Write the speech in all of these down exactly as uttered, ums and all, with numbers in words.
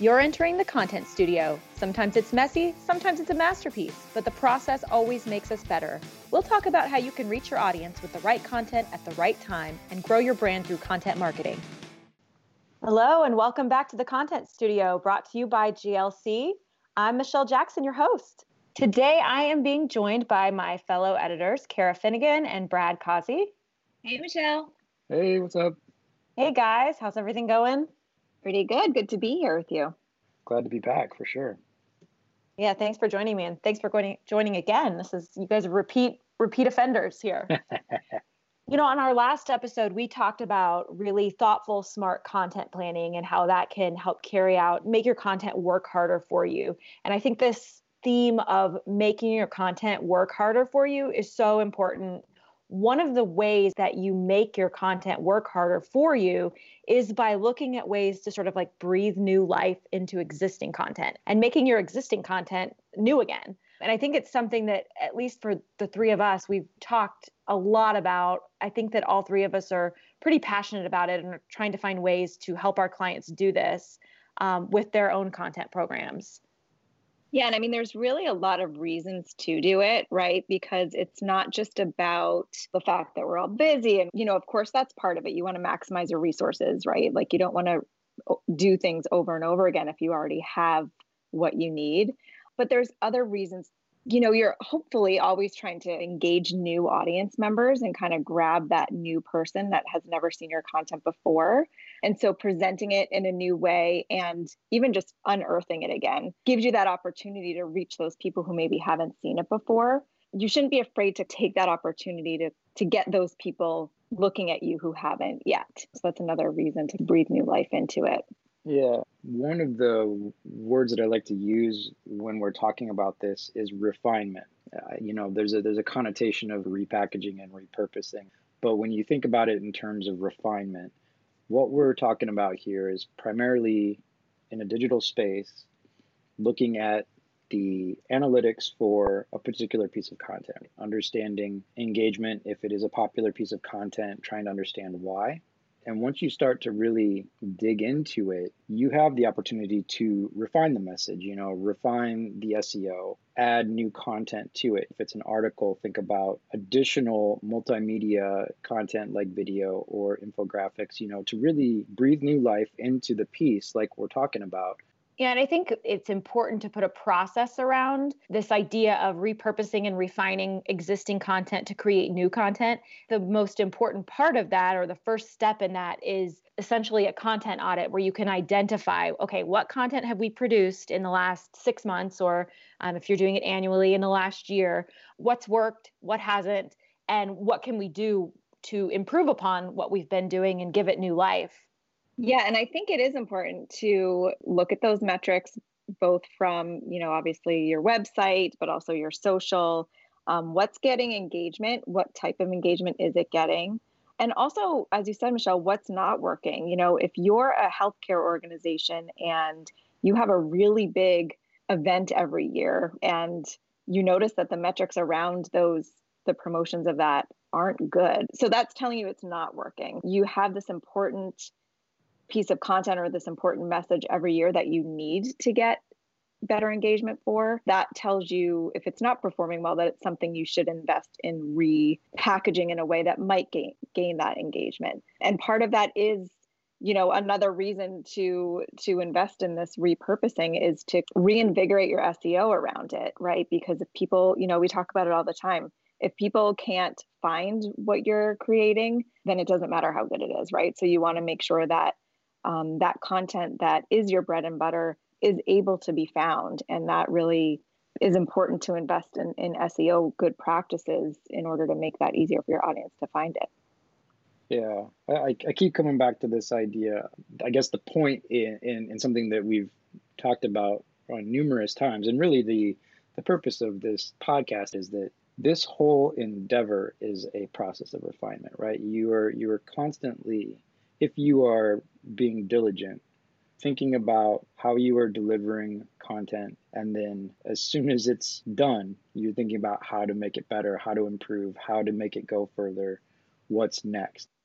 You're entering the content studio. Sometimes it's messy, sometimes it's a masterpiece, but the process always makes us better. We'll talk about how you can reach your audience with the right content at the right time and grow your brand through content marketing. Hello, and welcome back to the Content Studio, brought to you by G L C. I'm Michelle Jackson, your host. Today, I am being joined by my fellow editors, Kara Finnegan and Brad Causey. Hey, Michelle. Hey, what's up? Hey, guys. How's everything going? Pretty good. Good to be here with you. Glad to be back, for sure. Yeah, thanks for joining me, and thanks for joining joining again. This is, you guys are repeat repeat offenders here. You know, on our last episode, we talked about really thoughtful, smart content planning and how that can help carry out, make your content work harder for you. And I think this theme of making your content work harder for you is so important. One of the ways that you make your content work harder for you is by looking at ways to sort of like breathe new life into existing content and making your existing content new again. And I think it's something that, at least for the three of us, we've talked a lot about. I think that all three of us are pretty passionate about it and are trying to find ways to help our clients do this um, with their own content programs. Yeah, and I mean, there's really a lot of reasons to do it, right? Because it's not just about the fact that we're all busy. And, you know, of course, that's part of it. You want to maximize your resources, right? Like you don't want to do things over and over again if you already have what you need. But there's other reasons. You know, you're hopefully always trying to engage new audience members and kind of grab that new person that has never seen your content before. And so presenting it in a new way and even just unearthing it again gives you that opportunity to reach those people who maybe haven't seen it before. You shouldn't be afraid to take that opportunity to, to get those people looking at you who haven't yet. So that's another reason to breathe new life into it. Yeah, one of the words that I like to use when we're talking about this is refinement. Uh, you know, there's a there's a connotation of repackaging and repurposing, but when you think about it in terms of refinement, what we're talking about here is primarily in a digital space, looking at the analytics for a particular piece of content, understanding engagement if it is a popular piece of content, trying to understand why. And once you start to really dig into it, you have the opportunity to refine the message, you know, refine the S E O, add new content to it. If it's an article, think about additional multimedia content like video or infographics, you know, to really breathe new life into the piece like we're talking about. Yeah, and I think it's important to put a process around this idea of repurposing and refining existing content to create new content. The most important part of that, or the first step in that, is essentially a content audit where you can identify, okay, what content have we produced in the last six months, or um, if you're doing it annually, in the last year, what's worked, what hasn't, and what can we do to improve upon what we've been doing and give it new life. Yeah, and I think it is important to look at those metrics, both from, you know, obviously your website, but also your social. Um, what's getting engagement? What type of engagement is it getting? And also, as you said, Michelle, what's not working? You know, if you're a healthcare organization and you have a really big event every year and you notice that the metrics around those, the promotions of that aren't good. So that's telling you it's not working. You have this important piece of content or this important message every year that you need to get better engagement for. That tells you, if it's not performing well, that it's something you should invest in repackaging in a way that might gain gain that engagement. And part of that is, you know, another reason to to invest in this repurposing is to reinvigorate your S E O around it, right? Because if people, you know, we talk about it all the time. If people can't find what you're creating, then it doesn't matter how good it is, right? So you want to make sure that Um, that content that is your bread and butter is able to be found. And that really is important to invest in, in S E O good practices in order to make that easier for your audience to find it. Yeah, I, I keep coming back to this idea. I guess the point in, in, in something that we've talked about on numerous times, and really the, the purpose of this podcast is that this whole endeavor is a process of refinement, right? You are you are constantly, if you are being diligent, thinking about how you are delivering content, and then as soon as it's done, you're thinking about how to make it better, how to improve, how to make it go further, what's next.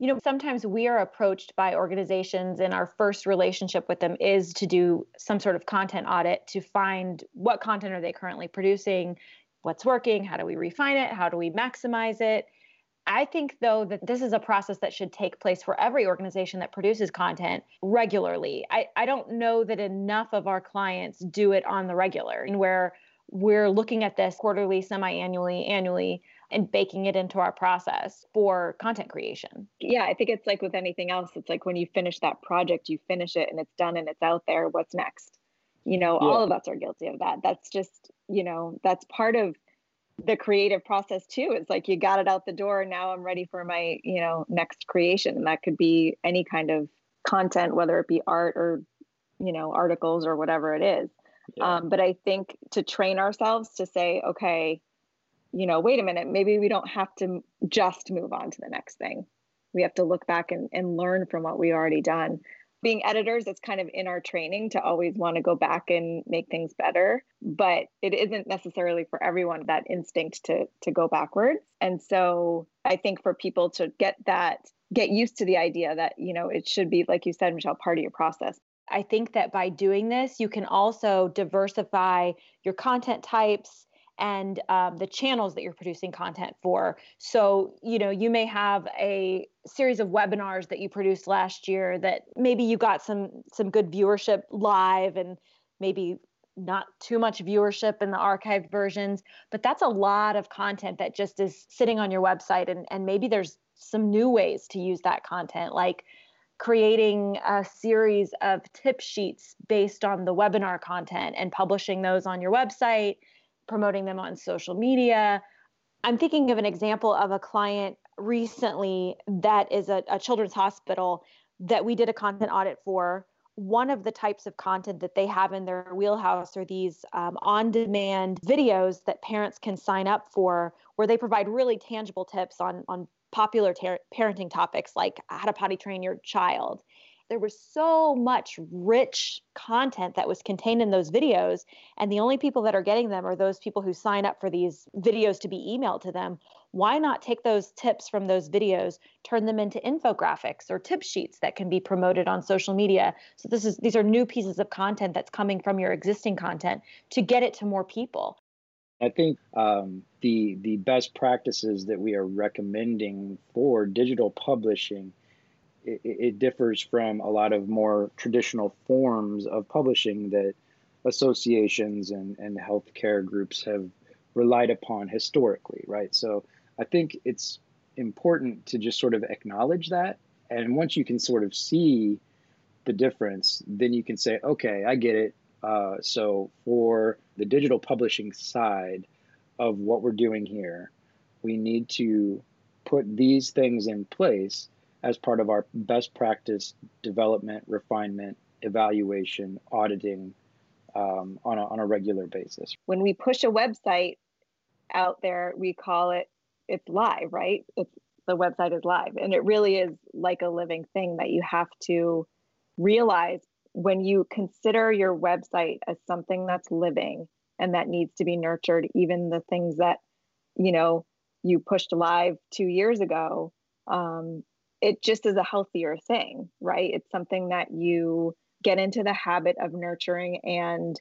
You know, sometimes we are approached by organizations and our first relationship with them is to do some sort of content audit to find what content are they currently producing, what's working, how do we refine it, how do we maximize it. I think, though, that this is a process that should take place for every organization that produces content regularly. I, I don't know that enough of our clients do it on the regular, and where we're looking at this quarterly, semi-annually, annually, and baking it into our process for content creation. Yeah, I think it's like with anything else. It's like when you finish that project, you finish it and it's done and it's out there. What's next? You know, Yeah. all of us are guilty of that. That's just, you know, that's part of the creative process too. It's like you got it out the door. Now I'm ready for my, you know, next creation. And that could be any kind of content, whether it be art or, you know, articles or whatever it is. Yeah. Um, but I think to train ourselves to say, okay, you know, wait a minute, maybe we don't have to just move on to the next thing. We have to look back and, and learn from what we already done. Being editors, it's kind of in our training to always want to go back and make things better, but it isn't necessarily for everyone that instinct to to go backwards. And so I think for people to get that, get used to the idea that, you know, it should be, like you said, Michelle, part of your process. I think that by doing this, you can also diversify your content types and um, the channels that you're producing content for. So, you know, you may have a series of webinars that you produced last year that maybe you got some some good viewership live and maybe not too much viewership in the archived versions, but that's a lot of content that just is sitting on your website. And, and maybe there's some new ways to use that content, like creating a series of tip sheets based on the webinar content and publishing those on your website, promoting them on social media. I'm thinking of an example of a client recently that is a, a children's hospital that we did a content audit for. One of the types of content that they have in their wheelhouse are these um, on-demand videos that parents can sign up for, where they provide really tangible tips on, on popular ter- parenting topics like how to potty train your child. There was so much rich content that was contained in those videos, and the only people that are getting them are those people who sign up for these videos to be emailed to them. Why not take those tips from those videos, turn them into infographics or tip sheets that can be promoted on social media? So this is these are new pieces of content that's coming from your existing content to get it to more people. I think um, the the best practices that we are recommending for digital publishing, it, it differs from a lot of more traditional forms of publishing that associations and, and healthcare groups have relied upon historically, right? So I think it's important to just sort of acknowledge that. And once you can sort of see the difference, then you can say, okay, I get it. Uh, so for the digital publishing side of what we're doing here, we need to put these things in place as part of our best practice development, refinement, evaluation, auditing um, on, a, on a regular basis. When we push a website out there, we call it, it's live, right? It's, the website is live. And it really is like a living thing that you have to realize when you consider your website as something that's living and that needs to be nurtured. Even the things that, you know, you pushed live two years ago, um, it just is a healthier thing, right? It's something that you get into the habit of nurturing and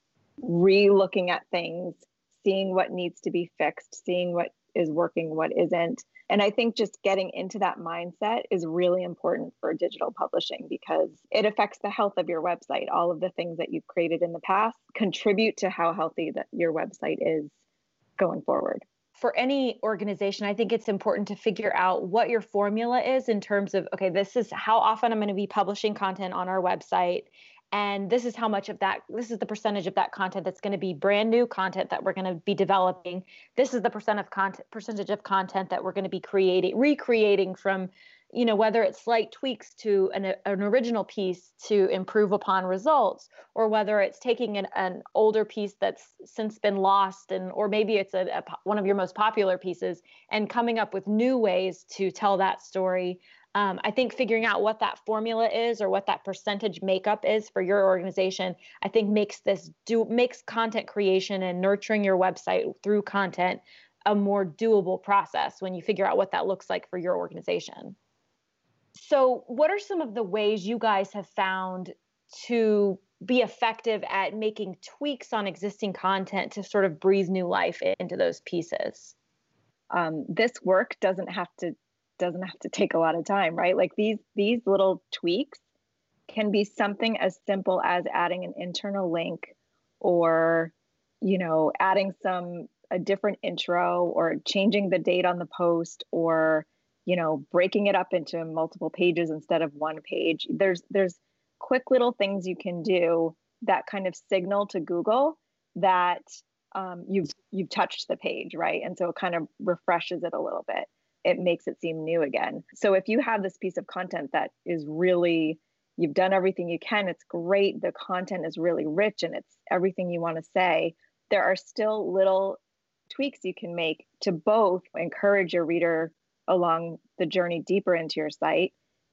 re-looking at things, seeing what needs to be fixed, seeing what is working, what isn't. And I think just getting into that mindset is really important for digital publishing because it affects the health of your website. All of the things that you've created in the past contribute to how healthy that your website is going forward. For any organization, I think it's important to figure out what your formula is in terms of, okay, this is how often I'm going to be publishing content on our website. And this is how much of that, this is the percentage of that content that's going to be brand new content that we're going to be developing. This is the percent of content, percentage of content that we're going to be creating, recreating from, you know, whether it's slight tweaks to an, an original piece to improve upon results, or whether it's taking an, an older piece that's since been lost, and or maybe it's a, a one of your most popular pieces and coming up with new ways to tell that story. Um, I think figuring out what that formula is or what that percentage makeup is for your organization, I think makes this do makes content creation and nurturing your website through content a more doable process when you figure out what that looks like for your organization. So, what are some of the ways you guys have found to be effective at making tweaks on existing content to sort of breathe new life into those pieces? Um, this work doesn't have to doesn't have to take a lot of time, right? Like these these little tweaks can be something as simple as adding an internal link, or you know, adding some a different intro, or changing the date on the post, or you know, breaking it up into multiple pages instead of one page. There's there's quick little things you can do that kind of signal to Google that um, you've you've touched the page, right? And so it kind of refreshes it a little bit. It makes it seem new again. So if you have this piece of content that is really, you've done everything you can, it's great, the content is really rich and it's everything you want to say, there are still little tweaks you can make to both encourage your reader along the journey deeper into your site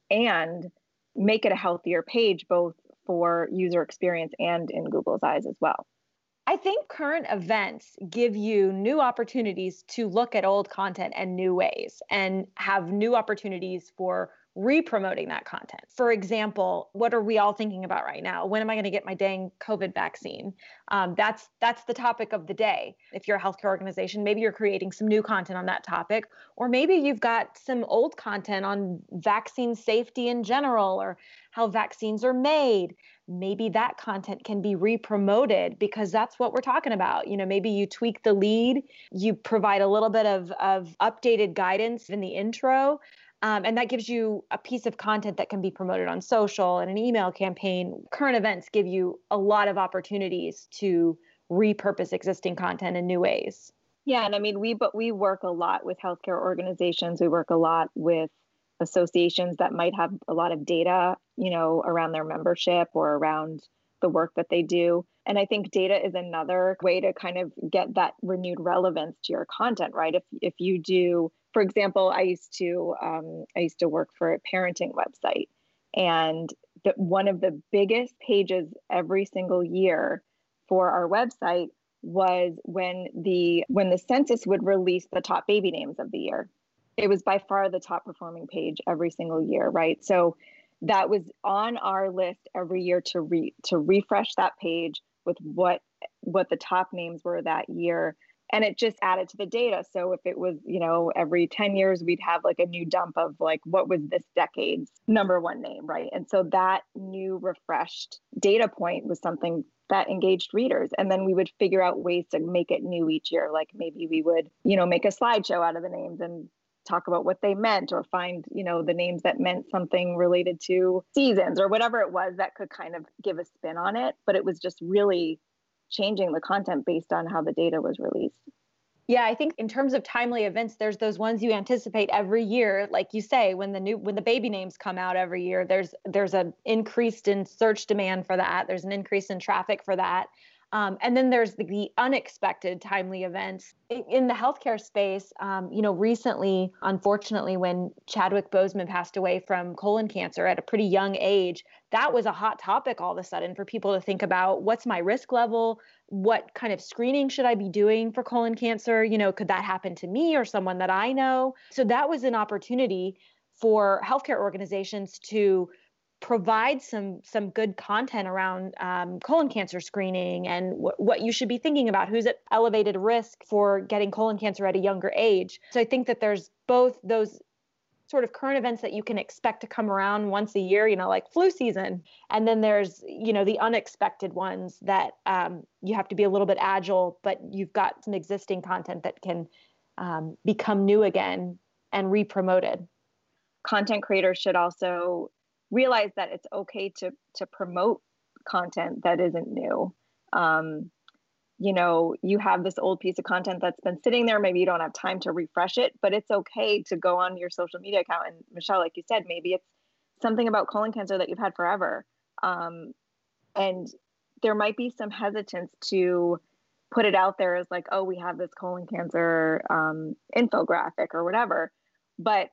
and make it a healthier page, both for user experience and in Google's eyes as well. I think current events give you new opportunities to look at old content in new ways and have new opportunities for re-promoting that content. For example, what are we all thinking about right now? When am I going to get my dang COVID vaccine? Um, that's that's the topic of the day. If you're a healthcare organization, maybe you're creating some new content on that topic, or maybe you've got some old content on vaccine safety in general, or how vaccines are made. Maybe that content can be re-promoted because that's what we're talking about. You know, maybe you tweak the lead, you provide a little bit of, of updated guidance in the intro, um, and that gives you a piece of content that can be promoted on social and an email campaign. Current events give you a lot of opportunities to repurpose existing content in new ways. Yeah, and I mean, we but we work a lot with healthcare organizations. We work a lot with associations that might have a lot of data, you know, around their membership or around the work that they do. And I think data is another way to kind of get that renewed relevance to your content, right? If if you do, for example, I used to um, I used to work for a parenting website, and the, one of the biggest pages every single year for our website was when the when the census would release the top baby names of the year. It was by far the top performing page every single year, right? So that was on our list every year to re to refresh that page with what what the top names were that year. And it just added to the data. So if it was, you know, every ten years, we'd have like a new dump of like, what was this decade's number one name, right? And so that new refreshed data point was something that engaged readers. And then we would figure out ways to make it new each year. Like maybe we would, you know, make a slideshow out of the names and talk about what they meant, or find, you know, the names that meant something related to seasons or whatever it was that could kind of give a spin on it. But it was just really changing the content based on how the data was released. Yeah, I think in terms of timely events, there's those ones you anticipate every year. Like you say, when the new when the baby names come out every year, there's there's an increase in search demand for that. There's an increase in traffic for that. Um, and then there's the, the unexpected timely events in the healthcare space. Um, you know, recently, unfortunately, when Chadwick Boseman passed away from colon cancer at a pretty young age, that was a hot topic all of a sudden for people to think about. What's my risk level? What kind of screening should I be doing for colon cancer? You know, could that happen to me or someone that I know? So that was an opportunity for healthcare organizations to provide some some good content around um, colon cancer screening and wh- what you should be thinking about, who's at elevated risk for getting colon cancer at a younger age. So I think that there's both those sort of current events that you can expect to come around once a year, you know, like flu season. And then there's, you know, the unexpected ones that um, you have to be a little bit agile, but you've got some existing content that can um, become new again and re-promoted. Content creators should also realize that it's okay to to promote content that isn't new. Um, you know, you have this old piece of content that's been sitting there. Maybe you don't have time to refresh it, but it's okay to go on your social media account. And Michelle, like you said, maybe it's something about colon cancer that you've had forever. Um, and there might be some hesitance to put it out there as like, oh, we have this colon cancer um, infographic or whatever. But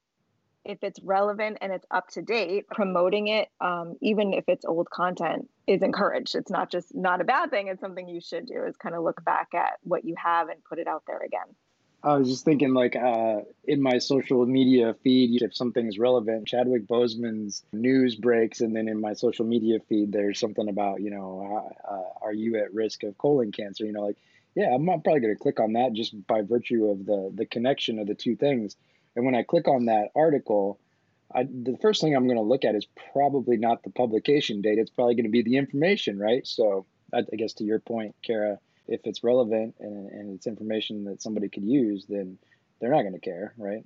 if it's relevant and it's up to date, promoting it, um, even if it's old content, is encouraged. It's not just not a bad thing. It's something you should do, is kind of look back at what you have and put it out there again. I was just thinking, like, uh, in my social media feed, if something's relevant, Chadwick Boseman's news breaks, and then in my social media feed, there's something about, you know, uh, are you at risk of colon cancer? You know, like, yeah, I'm not probably going to click on that just by virtue of the the connection of the two things. And when I click on that article, I, the first thing I'm going to look at is probably not the publication date. It's probably going to be the information, right? So I, I guess to your point, Kara, if it's relevant and, and it's information that somebody could use, then they're not going to care, right?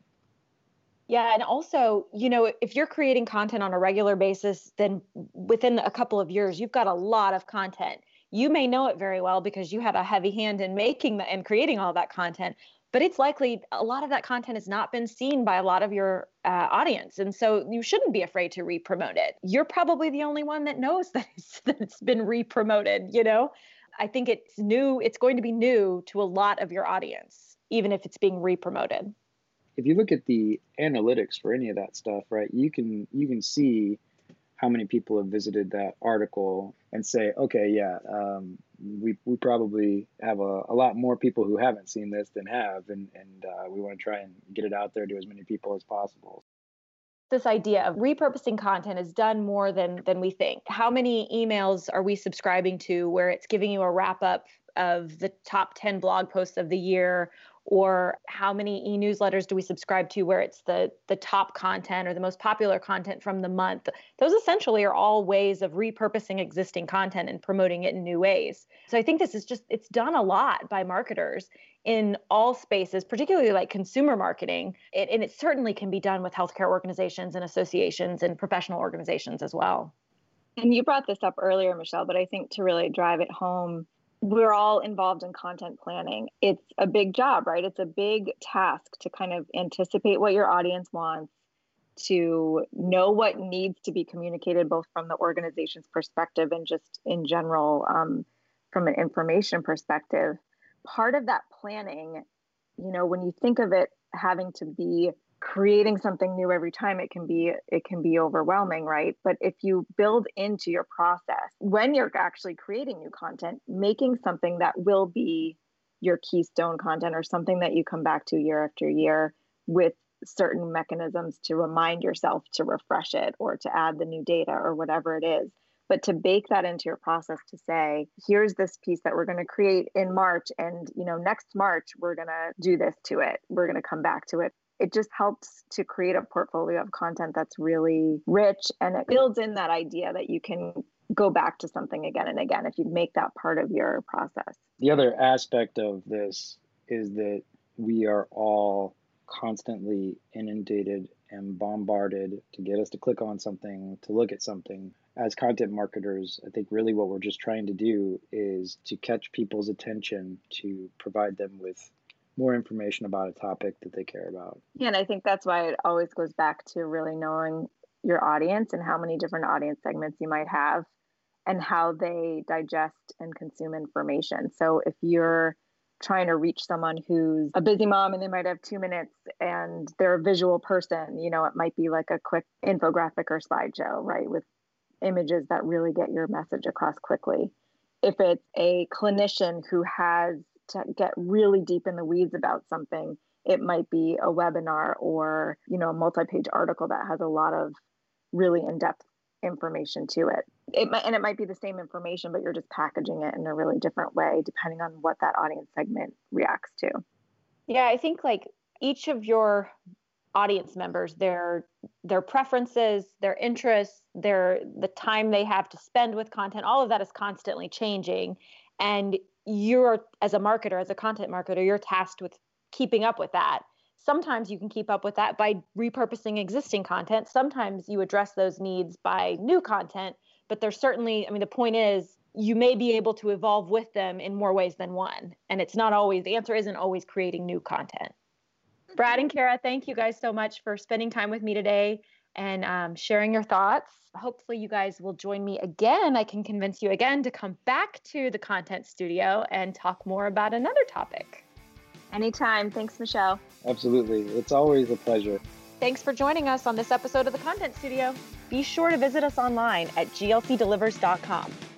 Yeah. And also, you know, if you're creating content on a regular basis, then within a couple of years, you've got a lot of content. You may know it very well because you had a heavy hand in making the, and creating all that content, but it's likely a lot of that content has not been seen by a lot of your uh, audience. And so you shouldn't be afraid to re-promote it. You're probably the only one that knows that it's, that it's been re-promoted, you know? I think it's new. It's going to be new to a lot of your audience, even if it's being re-promoted. If you look at the analytics for any of that stuff, right, you can you can see how many people have visited that article and say, okay, yeah, um, we we probably have a, a lot more people who haven't seen this than have, and and uh, we want to try and get it out there to as many people as possible. This idea of repurposing content is done more than than we think. How many emails are we subscribing to where it's giving you a wrap up of the top ten blog posts of the year? Or how many e-newsletters do we subscribe to where it's the the top content or the most popular content from the month? Those essentially are all ways of repurposing existing content and promoting it in new ways. So I think this is just, it's done a lot by marketers in all spaces, particularly like consumer marketing. It, and it certainly can be done with healthcare organizations and associations and professional organizations as well. And you brought this up earlier, Michelle, but I think to really drive it home, we're all involved in content planning. It's a big job, right? It's a big task to kind of anticipate what your audience wants, to know what needs to be communicated, both from the organization's perspective and just in general, um, from an information perspective. Part of that planning, you know, when you think of it having to be creating something new every time, it can be it can be overwhelming, right? But if you build into your process when you're actually creating new content, making something that will be your keystone content or something that you come back to year after year with certain mechanisms to remind yourself to refresh it or to add the new data or whatever it is, but to bake that into your process to say, here's this piece that we're going to create in March, and you know, next March we're going to do this to it, we're going to come back to it. It just helps to create a portfolio of content that's really rich, and it builds in that idea that you can go back to something again and again if you make that part of your process. The other aspect of this is that we are all constantly inundated and bombarded to get us to click on something, to look at something. As content marketers, I think really what we're just trying to do is to catch people's attention, to provide them with more information about a topic that they care about. Yeah, and I think that's why it always goes back to really knowing your audience and how many different audience segments you might have and how they digest and consume information. So if you're trying to reach someone who's a busy mom and they might have two minutes and they're a visual person, you know, it might be like a quick infographic or slideshow, right, with images that really get your message across quickly. If it's a clinician who has to get really deep in the weeds about something, it might be a webinar or, you know, a multi-page article that has a lot of really in-depth information to it. It might, and it might be the same information, but you're just packaging it in a really different way, depending on what that audience segment reacts to. Yeah, I think like each of your audience members, their their preferences, their interests, their the time they have to spend with content, all of that is constantly changing. And you're, as a marketer, as a content marketer, you're tasked with keeping up with that. Sometimes you can keep up with that by repurposing existing content. Sometimes you address those needs by new content, but there's certainly, I mean, the point is you may be able to evolve with them in more ways than one. And it's not always, the answer isn't always creating new content. Brad and Kara, thank you guys so much for spending time with me today and um, sharing your thoughts. Hopefully you guys will join me again. I can convince you again to come back to the Content Studio and talk more about another topic. Anytime. Thanks, Michelle. Absolutely. It's always a pleasure. Thanks for joining us on this episode of the Content Studio. Be sure to visit us online at g l c delivers dot com.